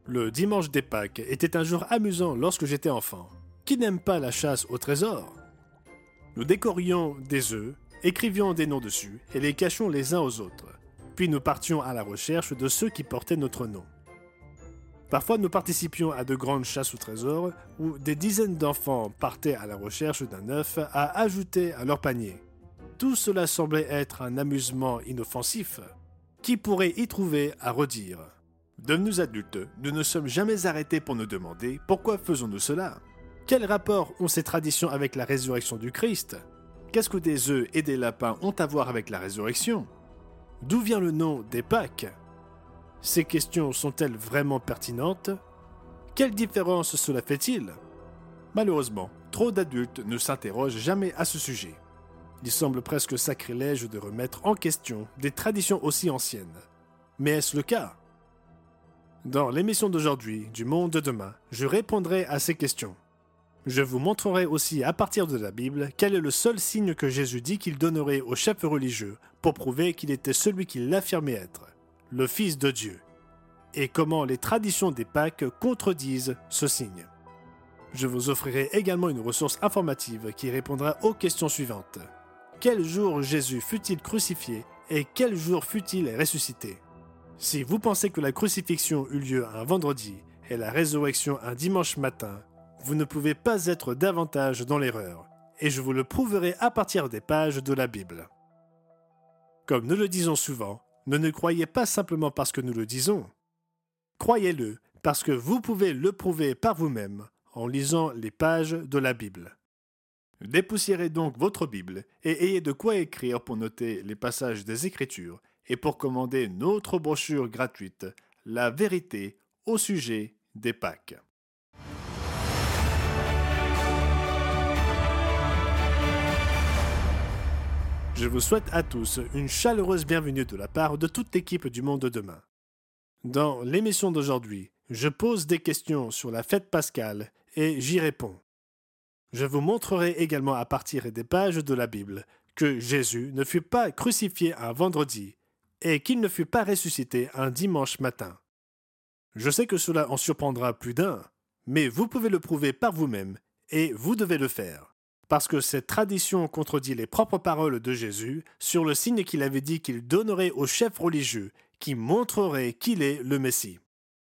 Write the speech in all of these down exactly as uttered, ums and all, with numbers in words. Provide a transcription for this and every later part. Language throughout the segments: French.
Le dimanche des Pâques était un jour amusant lorsque j'étais enfant. Qui n'aime pas la chasse au trésor? Nous décorions des œufs, écrivions des noms dessus et les cachions les uns aux autres. Puis nous partions à la recherche de ceux qui portaient notre nom. Parfois nous participions à de grandes chasses au trésor où des dizaines d'enfants partaient à la recherche d'un œuf à ajouter à leur panier. Tout cela semblait être un amusement inoffensif. Qui pourrait y trouver à redire? Devenus adultes, nous ne sommes jamais arrêtés pour nous demander pourquoi faisons-nous cela? Quel rapport ont ces traditions avec la résurrection du Christ? Qu'est-ce que des œufs et des lapins ont à voir avec la résurrection? D'où vient le nom des Pâques? Ces questions sont-elles vraiment pertinentes? Quelle différence cela fait-il? Malheureusement, trop d'adultes ne s'interrogent jamais à ce sujet. Il semble presque sacrilège de remettre en question des traditions aussi anciennes. Mais est-ce le cas? Dans l'émission d'aujourd'hui, du monde de demain, je répondrai à ces questions. Je vous montrerai aussi à partir de la Bible quel est le seul signe que Jésus dit qu'il donnerait aux chefs religieux pour prouver qu'il était celui qu'il affirmait être, le Fils de Dieu, et comment les traditions des Pâques contredisent ce signe. Je vous offrirai également une ressource informative qui répondra aux questions suivantes. Quel jour Jésus fut-il crucifié et quel jour fut-il ressuscité? Si vous pensez que la crucifixion eut lieu un vendredi et la résurrection un dimanche matin, vous ne pouvez pas être davantage dans l'erreur, et je vous le prouverai à partir des pages de la Bible. Comme nous le disons souvent, ne nous croyez pas simplement parce que nous le disons. Croyez-le parce que vous pouvez le prouver par vous-même en lisant les pages de la Bible. Dépoussiérez donc votre Bible et ayez de quoi écrire pour noter les passages des Écritures et pour commander notre brochure gratuite, La vérité au sujet des Pâques. Je vous souhaite à tous une chaleureuse bienvenue de la part de toute l'équipe du Monde de Demain. Dans l'émission d'aujourd'hui, je pose des questions sur la fête pascale et j'y réponds. Je vous montrerai également à partir des pages de la Bible que Jésus ne fut pas crucifié un vendredi et qu'il ne fut pas ressuscité un dimanche matin. Je sais que cela en surprendra plus d'un, mais vous pouvez le prouver par vous-même et vous devez le faire. Parce que cette tradition contredit les propres paroles de Jésus sur le signe qu'il avait dit qu'il donnerait aux chefs religieux qui montrerait qu'il est le Messie.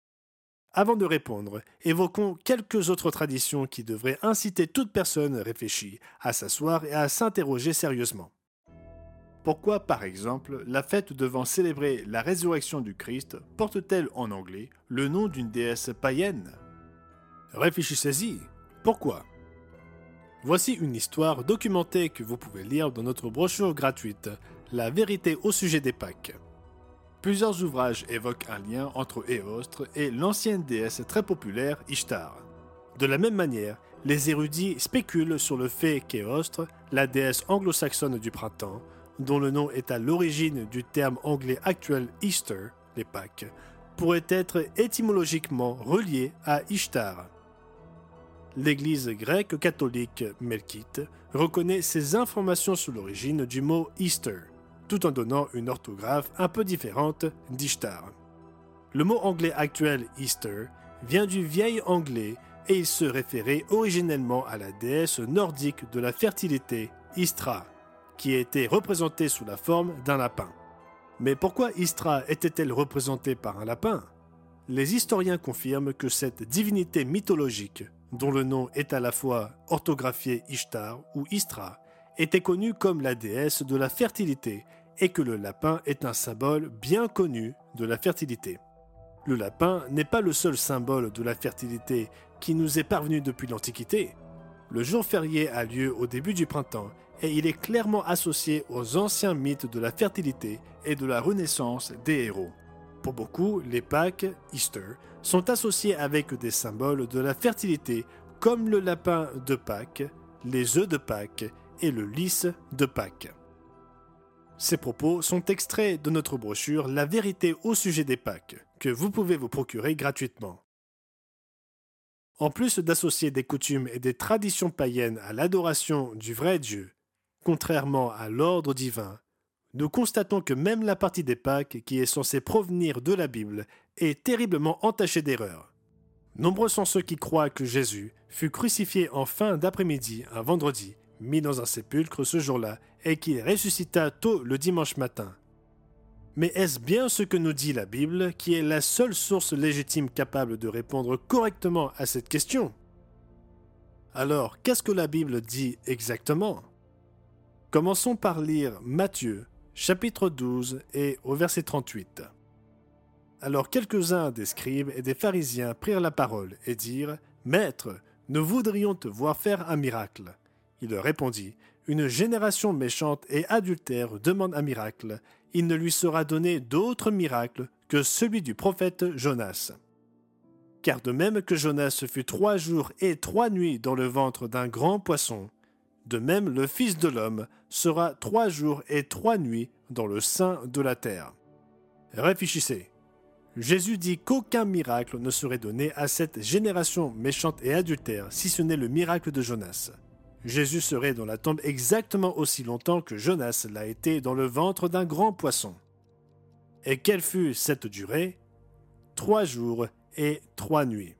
Avant de répondre, évoquons quelques autres traditions qui devraient inciter toute personne réfléchie à s'asseoir et à s'interroger sérieusement. Pourquoi, par exemple, la fête devant célébrer la résurrection du Christ porte-t-elle en anglais le nom d'une déesse païenne? Réfléchissez-y. Pourquoi? Voici une histoire documentée que vous pouvez lire dans notre brochure gratuite, La vérité au sujet des Pâques. Plusieurs ouvrages évoquent un lien entre Éostre et l'ancienne déesse très populaire Ishtar. De la même manière, les érudits spéculent sur le fait qu'Éostre, la déesse anglo-saxonne du printemps, dont le nom est à l'origine du terme anglais actuel Easter, les Pâques, pourrait être étymologiquement reliée à Ishtar. L'Église grecque catholique melkite reconnaît ces informations sur l'origine du mot Easter, tout en donnant une orthographe un peu différente d'Ishtar. Le mot anglais actuel Easter vient du vieil anglais et il se référait originellement à la déesse nordique de la fertilité, Istra, qui était représentée sous la forme d'un lapin. Mais pourquoi Istra était-elle représentée par un lapin? Les historiens confirment que cette divinité mythologique, dont le nom est à la fois orthographié Ishtar ou Istra, était connue comme la déesse de la fertilité et que le lapin est un symbole bien connu de la fertilité. Le lapin n'est pas le seul symbole de la fertilité qui nous est parvenu depuis l'Antiquité. Le jour férié a lieu au début du printemps et il est clairement associé aux anciens mythes de la fertilité et de la renaissance des héros. Pour beaucoup, les Pâques, Easter, sont associés avec des symboles de la fertilité comme le lapin de Pâques, les œufs de Pâques et le lys de Pâques. Ces propos sont extraits de notre brochure La vérité au sujet des Pâques, que vous pouvez vous procurer gratuitement. En plus d'associer des coutumes et des traditions païennes à l'adoration du vrai Dieu, contrairement à l'ordre divin, nous constatons que même la partie des Pâques qui est censée provenir de la Bible est terriblement entachée d'erreurs. Nombreux sont ceux qui croient que Jésus fut crucifié en fin d'après-midi, un vendredi, mis dans un sépulcre ce jour-là, et qu'il ressuscita tôt le dimanche matin. Mais est-ce bien ce que nous dit la Bible, qui est la seule source légitime capable de répondre correctement à cette question? Alors, qu'est-ce que la Bible dit exactement? Commençons par lire Matthieu, chapitre douze, et au verset trente-huit. Alors quelques-uns des scribes et des pharisiens prirent la parole et dirent « Maître, nous voudrions te voir faire un miracle. » Il leur répondit « Une génération méchante et adultère demande un miracle. Il ne lui sera donné d'autre miracle que celui du prophète Jonas. Car de même que Jonas fut trois jours et trois nuits dans le ventre d'un grand poisson, de même le Fils de l'homme sera trois jours et trois nuits dans le sein de la terre. » Réfléchissez. Jésus dit qu'aucun miracle ne serait donné à cette génération méchante et adultère si ce n'est le miracle de Jonas. Jésus serait dans la tombe exactement aussi longtemps que Jonas l'a été dans le ventre d'un grand poisson. Et quelle fut cette durée? Trois jours et trois nuits.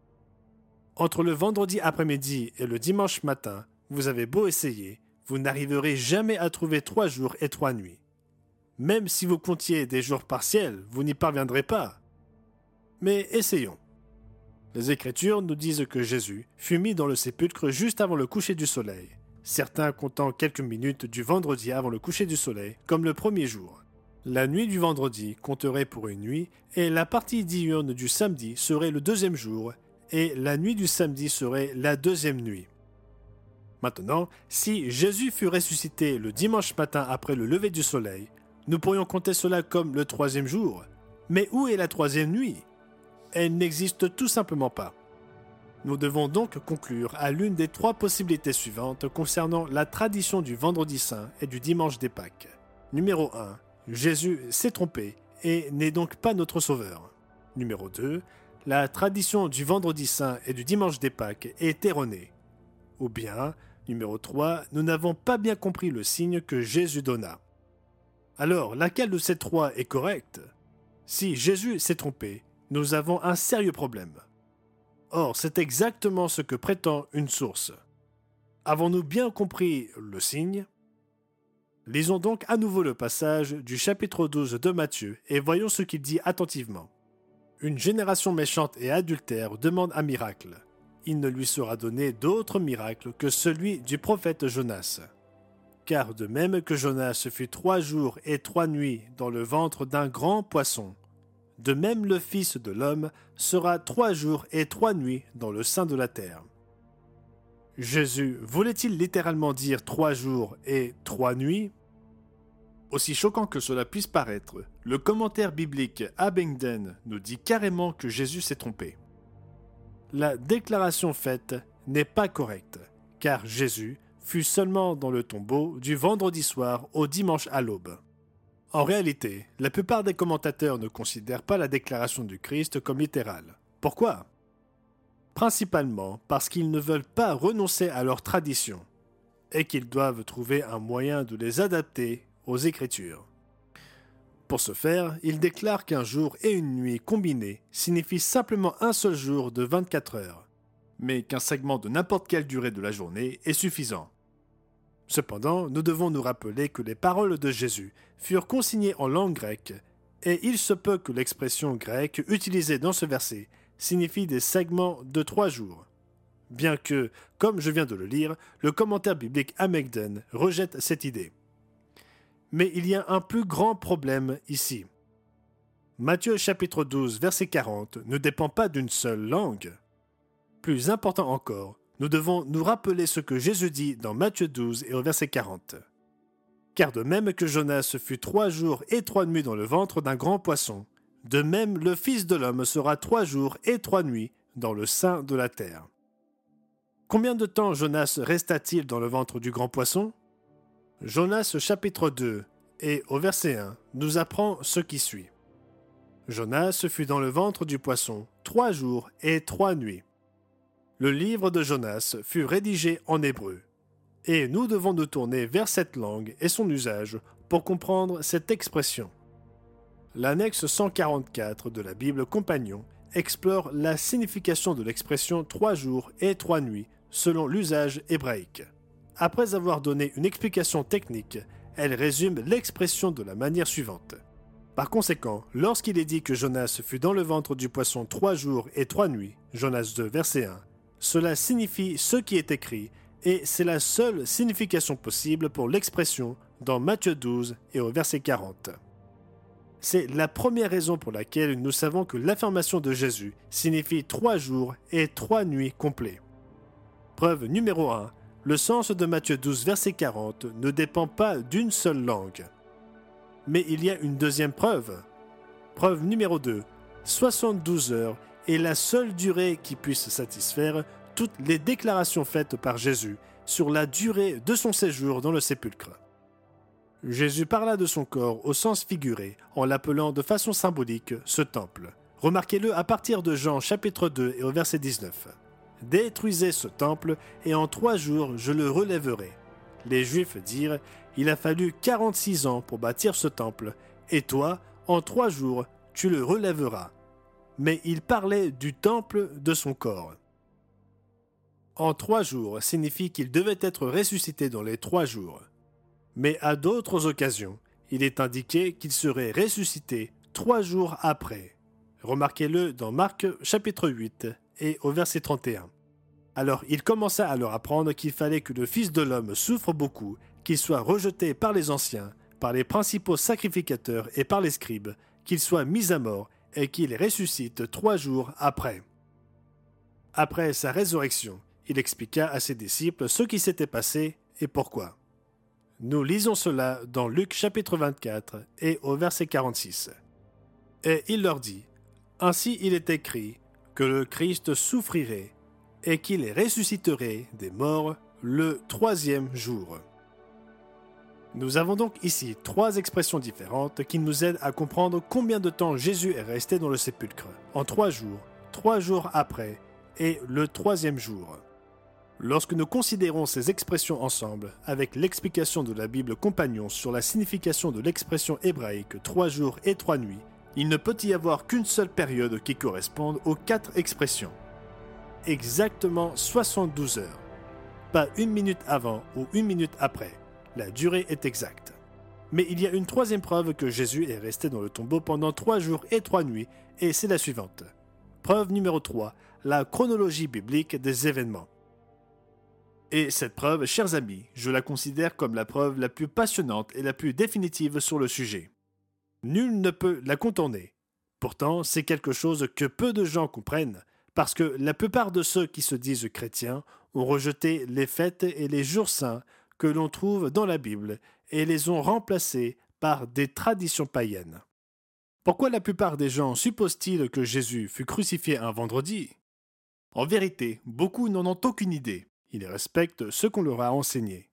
Entre le vendredi après-midi et le dimanche matin, vous avez beau essayer, vous n'arriverez jamais à trouver trois jours et trois nuits. Même si vous comptiez des jours partiels, vous n'y parviendrez pas. Mais essayons. Les Écritures nous disent que Jésus fut mis dans le sépulcre juste avant le coucher du soleil, certains comptant quelques minutes du vendredi avant le coucher du soleil comme le premier jour. La nuit du vendredi compterait pour une nuit et la partie diurne du samedi serait le deuxième jour et la nuit du samedi serait la deuxième nuit. Maintenant, si Jésus fut ressuscité le dimanche matin après le lever du soleil, nous pourrions compter cela comme le troisième jour. Mais où est la troisième nuit? Elle n'existe tout simplement pas. Nous devons donc conclure à l'une des trois possibilités suivantes concernant la tradition du vendredi saint et du dimanche des Pâques. Numéro un. Jésus s'est trompé et n'est donc pas notre sauveur. Numéro deux. La tradition du vendredi saint et du dimanche des Pâques est erronée. Ou bien, numéro trois. Nous n'avons pas bien compris le signe que Jésus donna. Alors, laquelle de ces trois est correcte? Si Jésus s'est trompé, nous avons un sérieux problème. Or, c'est exactement ce que prétend une source. Avons-nous bien compris le signe? Lisons donc à nouveau le passage du chapitre douze de Matthieu et voyons ce qu'il dit attentivement. Une génération méchante et adultère demande un miracle. Il ne lui sera donné d'autre miracle que celui du prophète Jonas. Car de même que Jonas fut trois jours et trois nuits dans le ventre d'un grand poisson, de même le Fils de l'homme sera trois jours et trois nuits dans le sein de la terre. Jésus voulait-il littéralement dire trois jours et trois nuits? Aussi choquant que cela puisse paraître, le commentaire biblique Abingdon nous dit carrément que Jésus s'est trompé. La déclaration faite n'est pas correcte, car Jésus fut seulement dans le tombeau du vendredi soir au dimanche à l'aube. En réalité, la plupart des commentateurs ne considèrent pas la déclaration du Christ comme littérale. Pourquoi? Principalement parce qu'ils ne veulent pas renoncer à leur tradition et qu'ils doivent trouver un moyen de les adapter aux Écritures. Pour ce faire, ils déclarent qu'un jour et une nuit combinés signifient simplement un seul jour de vingt-quatre heures, mais qu'un segment de n'importe quelle durée de la journée est suffisant. Cependant, nous devons nous rappeler que les paroles de Jésus furent consignées en langue grecque, et il se peut que l'expression grecque utilisée dans ce verset signifie des segments de trois jours. Bien que, comme je viens de le lire, le commentaire biblique Abingdon rejette cette idée. Mais il y a un plus grand problème ici. Matthieu chapitre douze, verset quarante ne dépend pas d'une seule langue. Plus important encore, nous devons nous rappeler ce que Jésus dit dans Matthieu douze et au verset quarante. Car de même que Jonas fut trois jours et trois nuits dans le ventre d'un grand poisson, de même le Fils de l'homme sera trois jours et trois nuits dans le sein de la terre. Combien de temps Jonas resta-t-il dans le ventre du grand poisson? Jonas chapitre deux et au verset un nous apprend ce qui suit. Jonas fut dans le ventre du poisson trois jours et trois nuits. Le livre de Jonas fut rédigé en hébreu, et nous devons nous tourner vers cette langue et son usage pour comprendre cette expression. L'annexe cent quarante-quatre de la Bible Compagnon explore la signification de l'expression trois jours et trois nuits selon l'usage hébraïque. Après avoir donné une explication technique, elle résume l'expression de la manière suivante. Par conséquent, lorsqu'il est dit que Jonas fut dans le ventre du poisson trois jours et trois nuits, Jonas deux, verset un, cela signifie ce qui est écrit, et c'est la seule signification possible pour l'expression dans Matthieu douze et au verset quarante. C'est la première raison pour laquelle nous savons que l'affirmation de Jésus signifie trois jours et trois nuits complets. Preuve numéro un, le sens de Matthieu douze, verset quarante ne dépend pas d'une seule langue. Mais il y a une deuxième preuve. Preuve numéro deux, soixante-douze heures est la seule durée qui puisse satisfaire toutes les déclarations faites par Jésus sur la durée de son séjour dans le sépulcre. Jésus parla de son corps au sens figuré en l'appelant de façon symbolique ce temple. Remarquez-le à partir de Jean chapitre deux et au verset dix-neuf. « Détruisez ce temple et en trois jours je le relèverai. » Les Juifs dirent « Il a fallu quarante-six ans pour bâtir ce temple, et toi, en trois jours, tu le relèveras. » Mais il parlait du temple de son corps. En trois jours signifie qu'il devait être ressuscité dans les trois jours. Mais à d'autres occasions, il est indiqué qu'il serait ressuscité trois jours après. Remarquez-le dans Marc chapitre huit et au verset trente et un. Alors il commença à leur apprendre qu'il fallait que le Fils de l'homme souffre beaucoup, qu'il soit rejeté par les anciens, par les principaux sacrificateurs et par les scribes, qu'il soit mis à mort et qu'il ressuscite trois jours après. Après sa résurrection, il expliqua à ses disciples ce qui s'était passé et pourquoi. Nous lisons cela dans Luc chapitre vingt-quatre et au verset quarante-six. Et il leur dit, « Ainsi il est écrit que le Christ souffrirait et qu'il ressusciterait des morts le troisième jour. » Nous avons donc ici trois expressions différentes qui nous aident à comprendre combien de temps Jésus est resté dans le sépulcre, en trois jours, trois jours après et le troisième jour. Lorsque nous considérons ces expressions ensemble, avec l'explication de la Bible Compagnon sur la signification de l'expression hébraïque trois jours et trois nuits, il ne peut y avoir qu'une seule période qui corresponde aux quatre expressions. Exactement soixante-douze heures. Pas une minute avant ou une minute après. La durée est exacte. Mais il y a une troisième preuve que Jésus est resté dans le tombeau pendant trois jours et trois nuits, et c'est la suivante. Preuve numéro trois, la chronologie biblique des événements. Et cette preuve, chers amis, je la considère comme la preuve la plus passionnante et la plus définitive sur le sujet. Nul ne peut la contourner. Pourtant, c'est quelque chose que peu de gens comprennent, parce que la plupart de ceux qui se disent chrétiens ont rejeté les fêtes et les jours saints que l'on trouve dans la Bible et les ont remplacés par des traditions païennes. Pourquoi la plupart des gens supposent-ils que Jésus fut crucifié un vendredi? En vérité, beaucoup n'en ont aucune idée. Ils respectent ce qu'on leur a enseigné.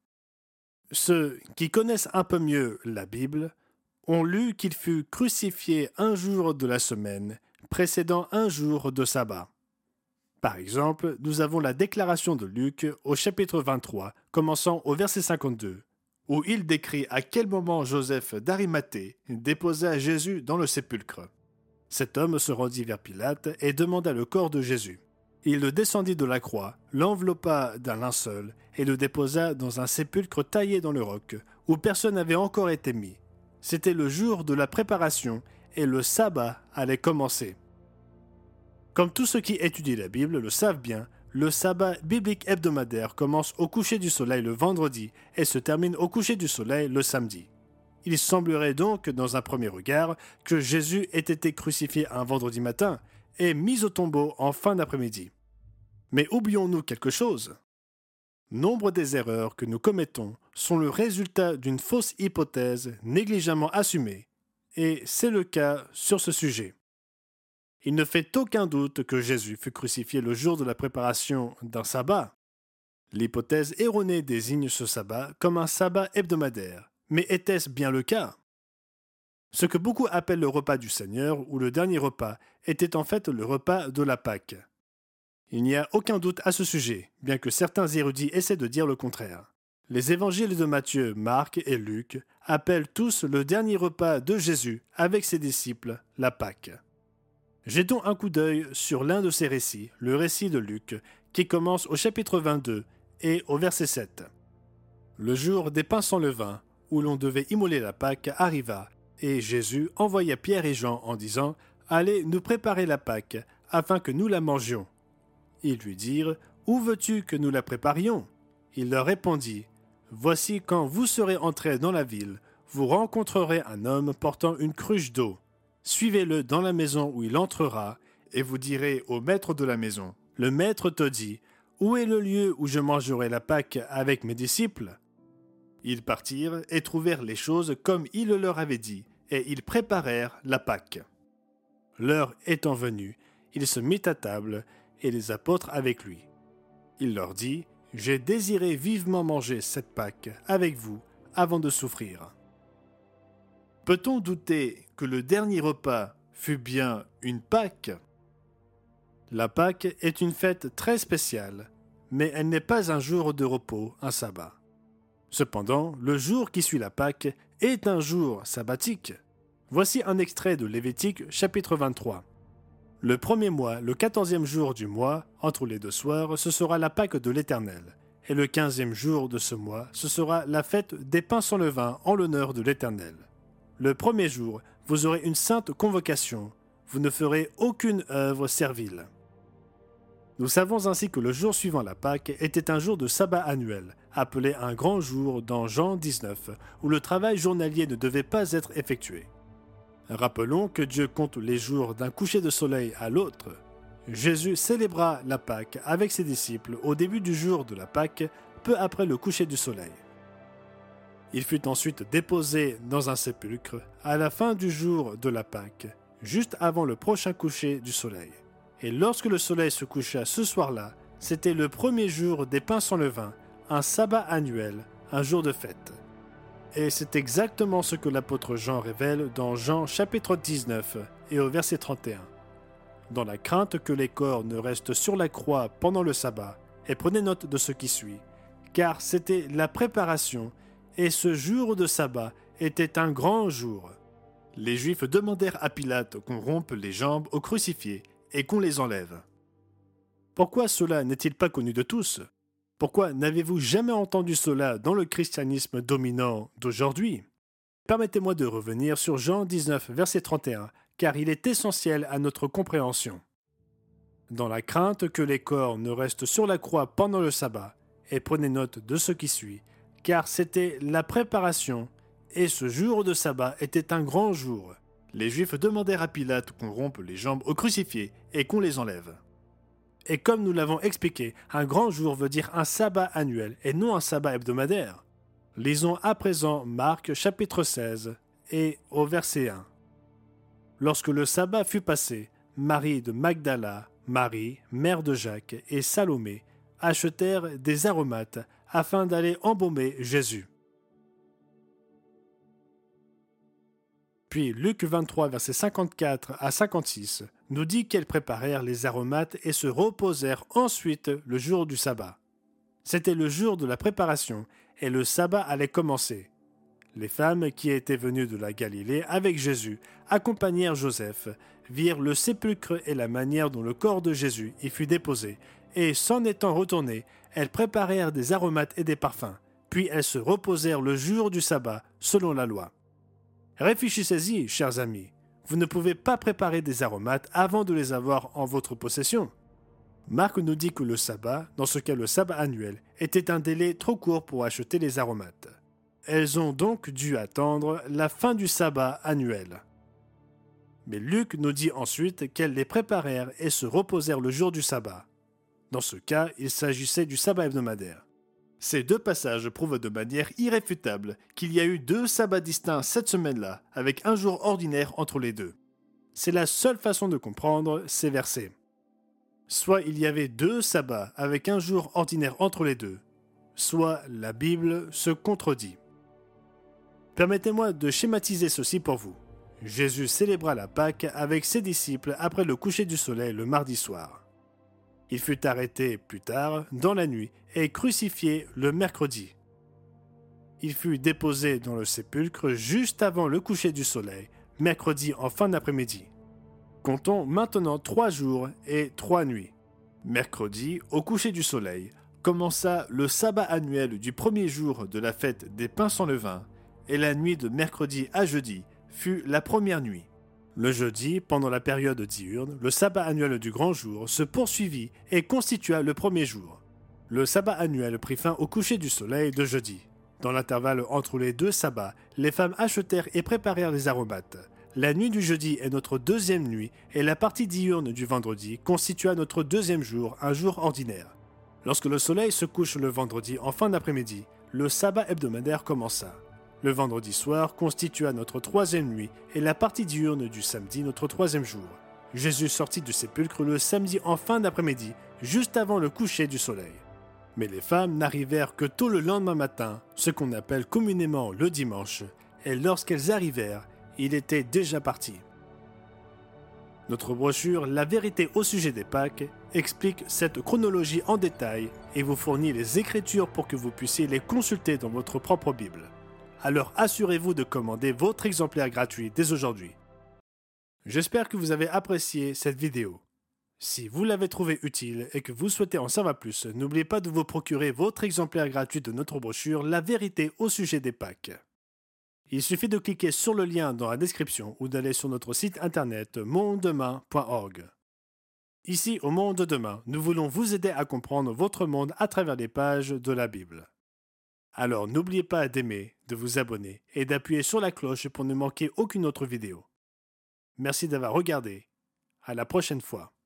Ceux qui connaissent un peu mieux la Bible ont lu qu'il fut crucifié un jour de la semaine, précédant un jour de sabbat. Par exemple, nous avons la déclaration de Luc au chapitre vingt-trois, commençant au verset cinquante-deux, où il décrit à quel moment Joseph d'Arimathée déposa Jésus dans le sépulcre. Cet homme se rendit vers Pilate et demanda le corps de Jésus. Il le descendit de la croix, l'enveloppa d'un linceul et le déposa dans un sépulcre taillé dans le roc, où personne n'avait encore été mis. C'était le jour de la préparation et le sabbat allait commencer. Comme tous ceux qui étudient la Bible le savent bien, le sabbat biblique hebdomadaire commence au coucher du soleil le vendredi et se termine au coucher du soleil le samedi. Il semblerait donc, dans un premier regard, que Jésus ait été crucifié un vendredi matin et mis au tombeau en fin d'après-midi. Mais oublions-nous quelque chose? Nombre des erreurs que nous commettons sont le résultat d'une fausse hypothèse négligemment assumée, et c'est le cas sur ce sujet. Il ne fait aucun doute que Jésus fut crucifié le jour de la préparation d'un sabbat. L'hypothèse erronée désigne ce sabbat comme un sabbat hebdomadaire, mais était-ce bien le cas? Ce que beaucoup appellent le repas du Seigneur ou le dernier repas était en fait le repas de la Pâque. Il n'y a aucun doute à ce sujet, bien que certains érudits essaient de dire le contraire. Les évangiles de Matthieu, Marc et Luc appellent tous le dernier repas de Jésus avec ses disciples la Pâque. Jetons un coup d'œil sur l'un de ces récits, le récit de Luc, qui commence au chapitre vingt-deux et au verset sept. Le jour des pains sans levain, où l'on devait immoler la Pâque, arriva, et Jésus envoya Pierre et Jean en disant « Allez nous préparer la Pâque, afin que nous la mangions. » Ils lui dirent « Où veux-tu que nous la préparions ?» Il leur répondit « Voici quand vous serez entrés dans la ville, vous rencontrerez un homme portant une cruche d'eau. Suivez-le dans la maison où il entrera, et vous direz au maître de la maison, « Le maître te dit, où est le lieu où je mangerai la Pâque avec mes disciples ?» Ils partirent et trouvèrent les choses comme il leur avait dit, et ils préparèrent la Pâque. L'heure étant venue, il se mit à table, et les apôtres avec lui. Il leur dit, « J'ai désiré vivement manger cette Pâque avec vous avant de souffrir. » Peut-on douter que le dernier repas fut bien une Pâque ? La Pâque est une fête très spéciale, mais elle n'est pas un jour de repos, un sabbat. Cependant, le jour qui suit la Pâque est un jour sabbatique. Voici un extrait de Lévitique chapitre vingt-trois. Le premier mois, le quatorzième jour du mois, entre les deux soirs, ce sera la Pâque de l'Éternel. Et le quinzième jour de ce mois, ce sera la fête des pains sans levain en l'honneur de l'Éternel. Le premier jour, vous aurez une sainte convocation. Vous ne ferez aucune œuvre servile. Nous savons ainsi que le jour suivant la Pâque était un jour de sabbat annuel, appelé un grand jour dans Jean dix-neuf, où le travail journalier ne devait pas être effectué. Rappelons que Dieu compte les jours d'un coucher de soleil à l'autre. Jésus célébra la Pâque avec ses disciples au début du jour de la Pâque, peu après le coucher du soleil. Il fut ensuite déposé dans un sépulcre à la fin du jour de la Pâque, juste avant le prochain coucher du soleil. Et lorsque le soleil se coucha ce soir-là, c'était le premier jour des pains sans levain, un sabbat annuel, un jour de fête. Et c'est exactement ce que l'apôtre Jean révèle dans Jean chapitre dix-neuf et au verset trente et un. Dans la crainte que les corps ne restent sur la croix pendant le sabbat, et prenez note de ce qui suit, car c'était la préparation, et ce jour de sabbat était un grand jour. Les Juifs demandèrent à Pilate qu'on rompe les jambes aux crucifiés et qu'on les enlève. Pourquoi cela n'est-il pas connu de tous ? Pourquoi n'avez-vous jamais entendu cela dans le christianisme dominant d'aujourd'hui ? Permettez-moi de revenir sur Jean dix-neuf, verset trente et un, car il est essentiel à notre compréhension. Dans la crainte que les corps ne restent sur la croix pendant le sabbat, et prenez note de ce qui suit, car c'était la préparation, et ce jour de sabbat était un grand jour. Les Juifs demandèrent à Pilate qu'on rompe les jambes aux crucifiés et qu'on les enlève. Et comme nous l'avons expliqué, un grand jour veut dire un sabbat annuel et non un sabbat hebdomadaire. Lisons à présent Marc chapitre seize et au verset un. Lorsque le sabbat fut passé, Marie de Magdala, Marie, mère de Jacques, et Salomé achetèrent des aromates afin d'aller embaumer Jésus. Puis Luc vingt-trois, versets cinquante-quatre à cinquante-six, nous dit qu'elles préparèrent les aromates et se reposèrent ensuite le jour du sabbat. C'était le jour de la préparation, et le sabbat allait commencer. Les femmes qui étaient venues de la Galilée avec Jésus accompagnèrent Joseph, virent le sépulcre et la manière dont le corps de Jésus y fut déposé, et s'en étant retournées, elles préparèrent des aromates et des parfums, puis elles se reposèrent le jour du sabbat, selon la loi. Réfléchissez-y, chers amis, vous ne pouvez pas préparer des aromates avant de les avoir en votre possession. Marc nous dit que le sabbat, dans ce cas le sabbat annuel, était un délai trop court pour acheter les aromates. Elles ont donc dû attendre la fin du sabbat annuel. Mais Luc nous dit ensuite qu'elles les préparèrent et se reposèrent le jour du sabbat. Dans ce cas, il s'agissait du sabbat hebdomadaire. Ces deux passages prouvent de manière irréfutable qu'il y a eu deux sabbats distincts cette semaine-là, avec un jour ordinaire entre les deux. C'est la seule façon de comprendre ces versets. Soit il y avait deux sabbats avec un jour ordinaire entre les deux, soit la Bible se contredit. Permettez-moi de schématiser ceci pour vous. Jésus célébra la Pâque avec ses disciples après le coucher du soleil le mardi soir. Il fut arrêté plus tard, dans la nuit, et crucifié le mercredi. Il fut déposé dans le sépulcre juste avant le coucher du soleil, mercredi en fin d'après-midi. Comptons maintenant trois jours et trois nuits. Mercredi, au coucher du soleil, commença le sabbat annuel du premier jour de la fête des pains sans levain, et la nuit de mercredi à jeudi fut la première nuit. Le jeudi, pendant la période diurne, le sabbat annuel du grand jour se poursuivit et constitua le premier jour. Le sabbat annuel prit fin au coucher du soleil de jeudi. Dans l'intervalle entre les deux sabbats, les femmes achetèrent et préparèrent les aromates. La nuit du jeudi est notre deuxième nuit et la partie diurne du vendredi constitua notre deuxième jour, un jour ordinaire. Lorsque le soleil se couche le vendredi en fin d'après-midi, le sabbat hebdomadaire commença. Le vendredi soir constitua notre troisième nuit et la partie diurne du samedi notre troisième jour. Jésus sortit du sépulcre le samedi en fin d'après-midi, juste avant le coucher du soleil. Mais les femmes n'arrivèrent que tôt le lendemain matin, ce qu'on appelle communément le dimanche, et lorsqu'elles arrivèrent, il était déjà parti. Notre brochure « La vérité au sujet des Pâques » explique cette chronologie en détail et vous fournit les écritures pour que vous puissiez les consulter dans votre propre Bible. Alors assurez-vous de commander votre exemplaire gratuit dès aujourd'hui. J'espère que vous avez apprécié cette vidéo. Si vous l'avez trouvé utile et que vous souhaitez en savoir plus, n'oubliez pas de vous procurer votre exemplaire gratuit de notre brochure « La vérité au sujet des Pâques ». Il suffit de cliquer sur le lien dans la description ou d'aller sur notre site internet monde demain point org. Ici, au Monde Demain, nous voulons vous aider à comprendre votre monde à travers les pages de la Bible. Alors n'oubliez pas d'aimer, de vous abonner et d'appuyer sur la cloche pour ne manquer aucune autre vidéo. Merci d'avoir regardé. À la prochaine fois.